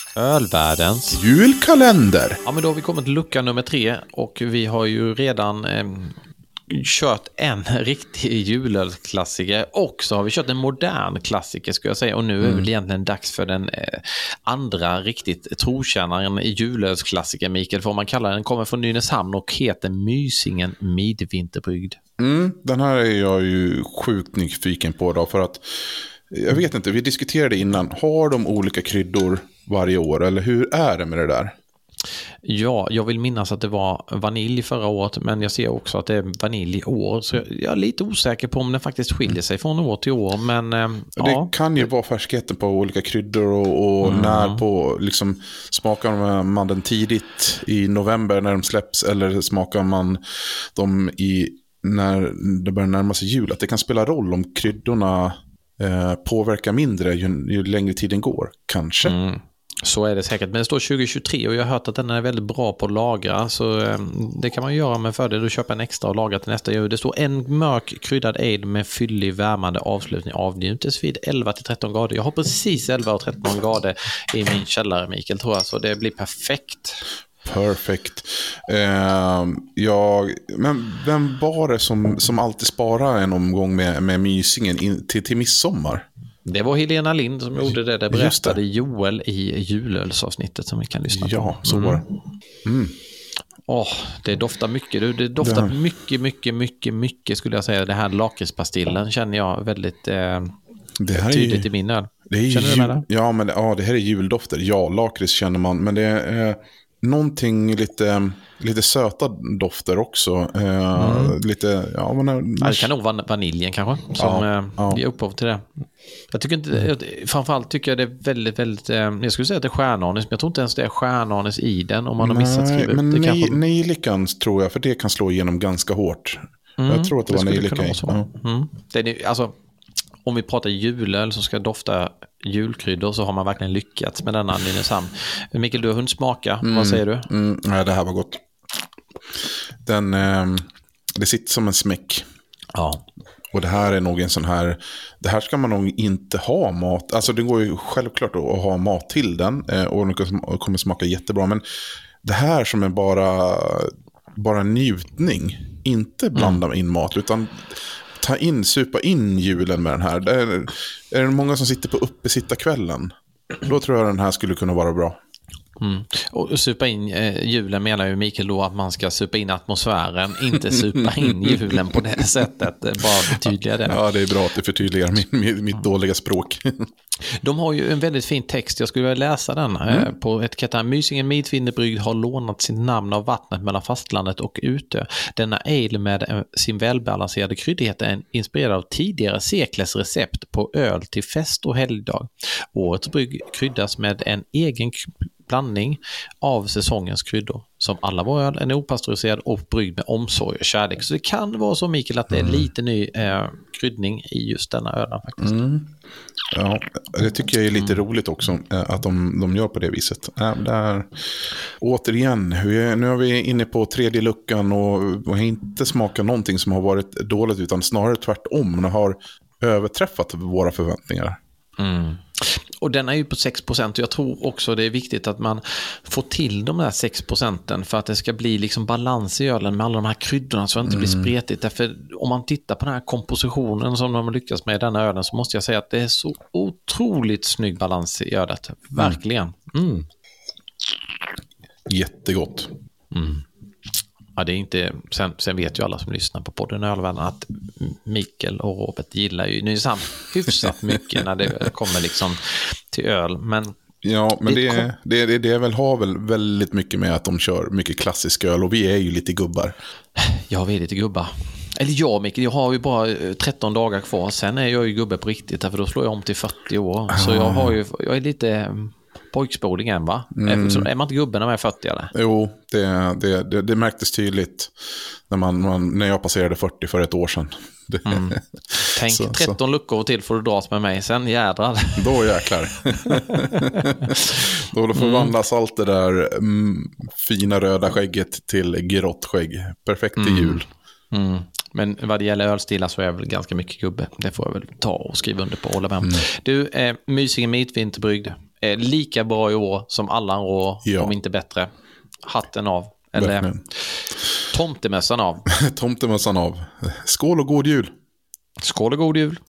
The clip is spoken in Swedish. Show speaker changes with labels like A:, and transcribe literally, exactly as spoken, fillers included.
A: Ölvärldens
B: julkalender.
A: Ja, men då har vi kommit till lucka nummer tre och vi har ju redan eh, kört en riktig julölklassiker och så har vi kört en modern klassiker skulle jag säga, och nu är det
B: Mm.
A: väl egentligen dags för den eh, andra riktigt trotjänaren i julölsklassiker, Mikael, får man kalla den, kommer från Nynäshamn och heter Mysingen Midvinterbrygd.
B: Mm, den här är jag ju sjukt nyfiken på då, för att jag vet inte, vi diskuterade innan, har de olika kryddor varje år eller hur är det med det där?
A: Ja, jag vill minnas att det var vanilj förra året, men jag ser också att det är vanilj i år, så jag är lite osäker på om den faktiskt skiljer sig från år till år, men eh,
B: Det
A: ja.
B: kan ju vara färskheten på olika kryddor och, och
A: Mm.
B: när på, liksom, smakar man den tidigt i november när de släpps eller smakar man dem i när det börjar närma sig jul, att det kan spela roll om kryddorna eh, påverkar mindre ju, ju längre tiden går, kanske.
A: Mm. Så är det säkert, men det står tjugo tjugotre och jag har hört att den är väldigt bra på att lagra, så eh, det kan man göra med fördel att köpa en extra och lagra till nästa jul. Det står en mörk kryddad ale med fyllig värmande avslutning avnjutes vid elva till tretton grader. Jag har precis elva och tretton grader i min källare, Mikael, tror jag, så det blir perfekt.
B: Perfekt. Eh, jag, men vem var det som, som alltid sparar en omgång med, med Mysingen in, till, till midsommar?
A: Det var Helena Lind som gjorde det. Det
B: Just
A: berättade
B: det.
A: Joel i julölsavsnittet som vi kan lyssna på.
B: Ja, så var det. Mm.
A: Åh, det doftar mycket. Du, det doftar
B: Det-
A: mycket, mycket, mycket, mycket skulle jag säga. Det här lakritspastillen känner jag väldigt eh,
B: Det här är
A: tydligt
B: ju,
A: i min öl.
B: det är ju
A: Känner du med det?
B: Ja, men det, ja, det här är juldofter. Ja, lakrits känner man. Men det är eh, någonting lite, lite söta dofter också. Eh,
A: Mm.
B: Lite, ja, man är,
A: Ja, det kan nog vara vaniljen kanske som
B: Ja,
A: eh,
B: ja.
A: ger upphov till det. Jag tycker inte, jag, framförallt tycker jag det är väldigt, väldigt, eh, jag skulle säga att det är stjärnanis, men jag tror inte ens det är stjärnanis i den om man har missat
B: Nej,
A: skriva
B: men
A: upp det
B: nej,
A: kanske.
B: nejlikan tror jag, för det kan slå igenom ganska hårt.
A: Mm,
B: jag tror att det, var
A: skulle
B: nejlika
A: kunna
B: i.
A: vara så.
B: Ja.
A: Mm. Det är, alltså, om vi pratar julöl som ska dofta julkryddor så har man verkligen lyckats med denna Nynäshamn. Mikael, du har hunnit smaka. Vad säger du?
B: Mm, nej, det här var gott. Den, eh, det sitter som en smäck.
A: Ja.
B: Och det här är nog en sån här, det här ska man nog inte ha mat, alltså det går ju självklart att ha mat till den eh, och den kommer smaka jättebra, men det här som är bara bara njutning, inte blanda
A: Mm.
B: in mat utan ta in, supa in julen med den här. Det är, är det många som sitter på uppesittarkvällen, då tror jag den här skulle kunna vara bra.
A: Mm. Och supa in eh, julen menar ju Mikael då att man ska supa in atmosfären, inte supa in julen på det sättet, bara förtydliga det.
B: Ja, det är bra att du förtydligar min, min, mitt dåliga språk.
A: De har ju en väldigt fin text, jag skulle vilja läsa den mm. eh, på etiketten. Mysingen Midvinterbrygd har lånat sitt namn av vattnet mellan fastlandet och Utö. Denna ale med eh, sin välbalanserade kryddighet är inspirerad av tidigare seklers recept på öl till fest och helgdag. Årets brygg kryddas med en egen blandning av säsongens kryddor. Som alla våra öl är opastöriserad och bryggd med omsorg och kärlek. Så det kan vara så, Mikael, att det är lite ny eh, kryddning i just denna ölen faktiskt.
B: Mm. Ja, det tycker jag är lite mm. roligt också att de, de gör på det viset. Äh, där, återigen, nu är vi inne på tredje luckan och, och har inte smakat någonting som har varit dåligt utan snarare tvärtom. De har överträffat våra förväntningar.
A: Mm. Och den är ju på sex procent och jag tror också det är viktigt att man får till de där sex procenten för att det ska bli liksom balans i ölen med alla de här kryddorna så att det inte
B: Mm.
A: blir spretigt. Därför om man tittar på den här kompositionen som de har lyckats med i denna ölen så måste jag säga att det är så otroligt snygg balans i ölet. Verkligen. Mm.
B: Jättegott.
A: Mm. Ja, det är inte, sen, sen vet ju alla som lyssnar på podden Ölvärlden att Mikael och Robert gillar ju Nynäshamn hyfsat mycket när det kommer liksom till öl. Men
B: ja, men det,
A: det,
B: det, det, det väl har väl väldigt mycket med att de kör mycket klassisk öl och vi är ju lite gubbar.
A: Ja, vi är lite gubbar. Eller jag, Mikael, jag har ju bara tretton dagar kvar. Sen är jag ju gubbe på riktigt, för då slår jag om till fyrtio år. Så jag har ju, jag är lite pojkspoling än, va? Mm. Så är man inte gubben när man är fyrtio, eller?
B: Jo, det, det, det, det märktes tydligt när, man, man, när jag passerade fyrtio för ett år sedan. Det,
A: mm. Tänk,
B: så,
A: tretton så. Luckor till får du dras med mig. Sen jädrar.
B: Då jäklar. Då förvandlas mm. allt det där mm, fina röda skägget till grått skägg. Perfekt till
A: mm.
B: jul.
A: Mm. Men vad det gäller ölstilar så är jag väl ganska mycket gubbe. Det får jag väl ta och skriva under på. Hålla med. Mm. Du, eh, Mysingen Midvinterbrygd. är lika bra i år som alla andra år,
B: Ja.
A: om inte bättre. Hatten av. Eller
B: Verkligen.
A: tomtemässan av.
B: Tomtemössan av. Skål och god jul.
A: Skål och god jul.